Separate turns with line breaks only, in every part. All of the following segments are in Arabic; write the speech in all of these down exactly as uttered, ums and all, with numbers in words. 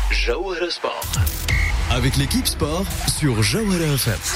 Jawahara Sport. Avec l'équipe sport sur Jawahara F M.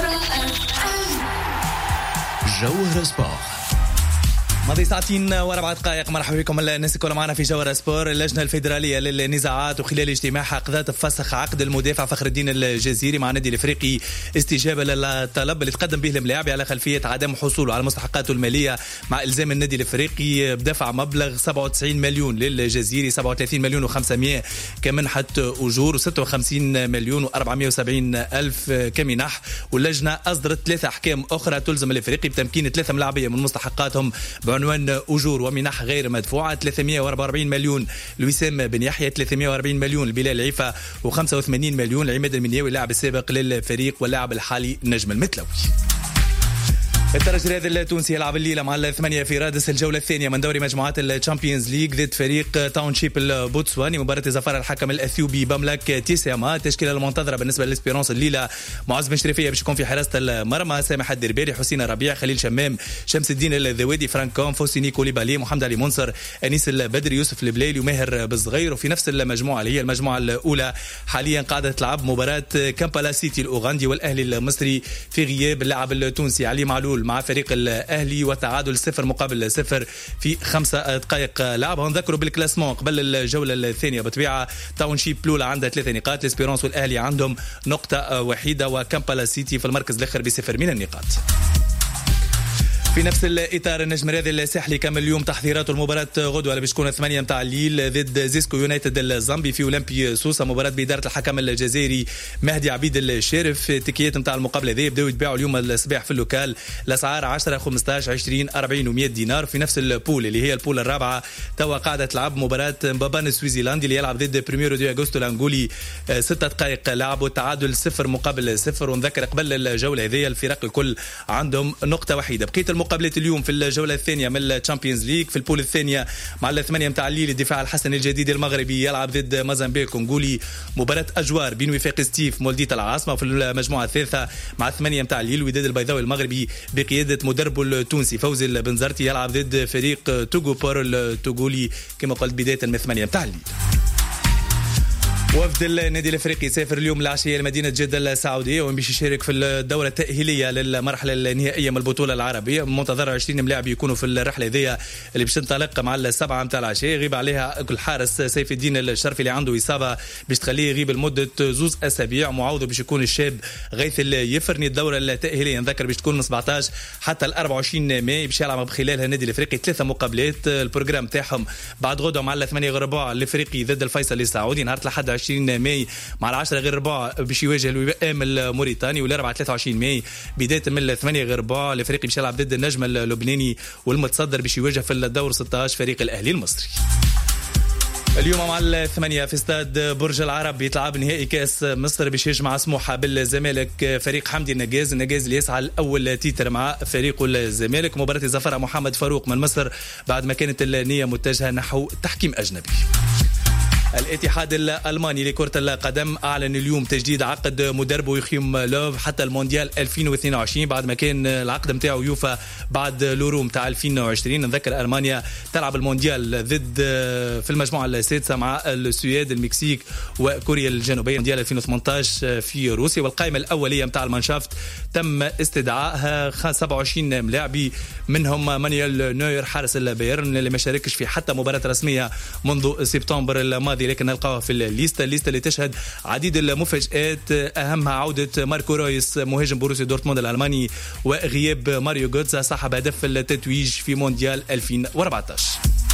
Jawahara Sport.
ماضي ساعتين واربع دقائق. مرحبا بكم الناس الكل معنا في جوهرة سبور. اللجنة الفيدرالية للنزاعات وخلال اجتماعها قضت بفسخ عقد المدافع فخر الدين الجزيري مع النادي الافريقي استجابة للطلب اللي تقدم به الملاعب على خلفية عدم حصوله على مستحقاته المالية مع إلزام النادي الافريقي بدفع مبلغ سبعة وتسعين مليون للجزيري، سبعة وثلاثين مليون وخمسمائة كمنحة أجور وستة وخمسين مليون وأربعمائة وسبعين ألف كمنح. واللجنة أصدرت ثلاثة أحكام أخرى تلزم الافريقي بتمكين ثلاثة ملاعبية من مستحقاتهم بعنوان أجور ومنح غير مدفوعة: ثلاثمائة وأربعة وأربعين مليون لوسام بن يحيى، ثلاثمائة وأربعين مليون لبلال عيفة، وخمسة وثمانين مليون لعماد المنياوي اللاعب السابق للفريق واللاعب الحالي نجم المتلوي. الترجي الرياضي التونسي يلعب الليلة مع الثمانية في رادس الجولة الثانية من دوري مجموعات الشامبيونز ليج ضد فريق تاونشيب البوتسواني. مباراة ظفر الحكم الأثيوبي بملك تيساما. التشكيلة المنتظرة بالنسبة للإسبيرونس الليلة: معز بن شريفية باش يكون في حراسة المرمى، سامح الدرباري، حسين الربيع، خليل شمام، شمس الدين الذوادي، فرانكوم، فوسيني كوليبالي، محمد علي منصر، أنيس البدري، يوسف البليلي، وماهر بالصغير. وفي نفس المجموعة اللي هي المجموعة الأولى حاليا قاعدة تلعب مباراة كامبالا سيتي الأوغندي والأهلي المصري في غياب اللاعب التونسي علي معلول مع فريق الأهلي، وتعادل صفر مقابل صفر في خمسة دقائق لعبها. نذكروا بالكلاسمون قبل الجولة الثانية بطبيعة تاونشيب بلولا عندها ثلاثة نقاط، الإسبيرونس والأهلي عندهم نقطة وحيدة، وكامبالا سيتي في المركز الآخر بصفر من النقاط. في نفس الإطار النجم الرياضي الساحلي كمل اليوم تحضيراته المباراة غدوة اللي باش تكون ثمانية متاع الليل ضد زيسكو يونايتد الزامبي في أولمبي سوسة. مباراة بإدارة الحكم الجزائري مهدي عبيد الشارف. تكيات متاع المقابلة ذي بدأوا يتباعوا اليوم الصباح في اللوكال، الأسعار عشرة خمسطاش عشرين أربعين ومئة دينار. في نفس البول اللي هي البول الرابعة توا قاعدة تلعب مباراة مبابان السويزيلاندي اللي يلعب ضد بريميرو دي أغسطو الأنغولي، ستة دقائق لعب والتعادل صفر مقابل صفر. ونذكر قبل الجولة هذه الفرق الكل عندهم نقطة وحيدة. بقية المقابلات اليوم في الجولة الثانية من الشامبيونز ليج في البول الثانية مع الثمانية متاع الليل الدفاع الحسن الجديد المغربي يلعب ضد مازامبيق كونغولي. مباراة أجوار بين وفاق ستيف مولدية العاصمة. في المجموعة الثالثة مع الثمانية متاع الليل وداد البيضاوي المغربي بقيادة مدربه التونسي فوزي البنزرتي يلعب ضد فريق توغو بور التوغولي كما قلت بداية من الثمانية متاع الليل. وفد النادي الافريقي سافر اليوم العشيه لمدينه جده السعوديه وين باش يشارك في الدوره التاهيليه للمرحله النهائيه من البطوله العربيه. منتظر عشرين ملاعب يكونوا في الرحله ذي اللي باش تنطلق مع السبعه متاع العشيه. يغيب عليها الحارس سيف الدين الشرفي اللي عنده اصابه باش تخليه يغيب لمده زوز اسابيع. معوضه باش يكون الشاب غيث اليفرني. الدوره التاهيليه نذكر باش تكون من سبعطاش حتى ل أربعة وعشرين ماي باش يلعب خلالها النادي الافريقي ثلاثه مقابلات. البروجرام تاعهم بعد غدوه مع الثمانيه غير ربع الافريقي ضد الفيصل السعودي، نهار الأحد عشرين ماي مع العشرة غير ربع باش يواجه الوئام الموريتاني، والأربعة ثلاثة وعشرين ماي بداية من الثمانية غير ربع الافريقي باش يلعب ضد النجم اللبناني، والمتصدر باش يواجه في الدور ستطاش فريق الاهلي المصري. اليوم مع الثمانية في استاد برج العرب يتلعب نهائي كاس مصر باش يجمع سموحة بالزمالك فريق حمدي النجاز. النجاز اللي يسعى الأول تيتر مع فريق الزمالك. مباراة ظفر محمد فاروق من مصر بعد ما كانت النية متجهة نحو تحكيم أجنبي. الاتحاد الألماني لكرة القدم أعلن اليوم تجديد عقد مدربه يخيم لوف حتى المونديال ألفين واثنين وعشرين بعد ما كان العقد متاعه يوفى بعد لورو متاع ألفين وعشرين. نذكر ألمانيا تلعب المونديال ضد في المجموعة السادسة مع السويد المكسيك وكوريا الجنوبية مونديال ألفين وثمانطاش في روسيا. والقائمة الأولية متاع المانشافت تم استدعائها سبعة وعشرين ملاعبي منهم مانويل نوير حارس البايرن اللي ما شاركش في حتى مباراة رسمية منذ سبتمبر الماضي، لكن نلقاها في الليسته الليسته اللي تشهد عديد المفاجآت اهمها عوده ماركو رويس مهاجم بوروسيا دورتموند الالماني وغياب ماريو جوتزا صاحب هدف التتويج في مونديال ألفين وأربعطاش.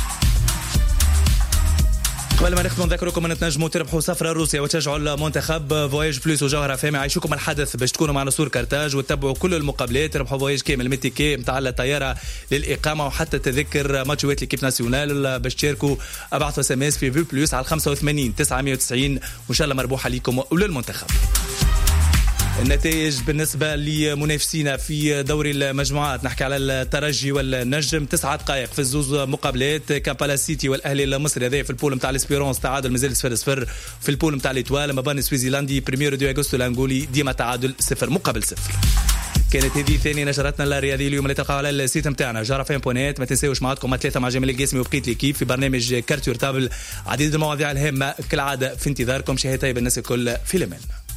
قبل ما نختم نذكركم ان تنجموا تربحوا سفره روسيا وتشجعوا المنتخب. فواياج بلوس وجوهره فامي يعيشوكم الحدث باش تكونوا معنا سور كارتاج وتتبعوا كل المقابلات. تربحوا فواياج كامل ميتيكي نتاع الطياره للاقامه وحتى تذكر ماتشات ليكيب ناسيونال. باش تشاركوا ابعثوا اس ام اس في في بلوس على خمسة وثمانين تسعمائة وتسعين وان شاء الله مربوحه لكم وللمنتخب. النتائج بالنسبة لمنافسينا في دوري المجموعات نحكي على الترجي والنجم تسعة دقائق في الزوز مقابلات. كامبالا سيتي والأهلي المصري هذا في البول متاع الاسبيرونس تعادل مازال صفر صفر. في البول متاع الإتوال مبان السويزيلاندي بريميرو دي أغسطو الأنغولي ديما تعادل صفر مقابل صفر. كانت هذه ثاني نشرتنا الرياضيه اليوم اللي تلقاو على السيت نتاعنا جارة فين بونيت. ما تنساوش معكم ثلاثه مع جميل القاسمي وبقيه ليكيب في برنامج كارتيور تابل، عديد المواضيع الهامه كالعاده في انتظاركم. شهيه طيب الناس الكل في الامان.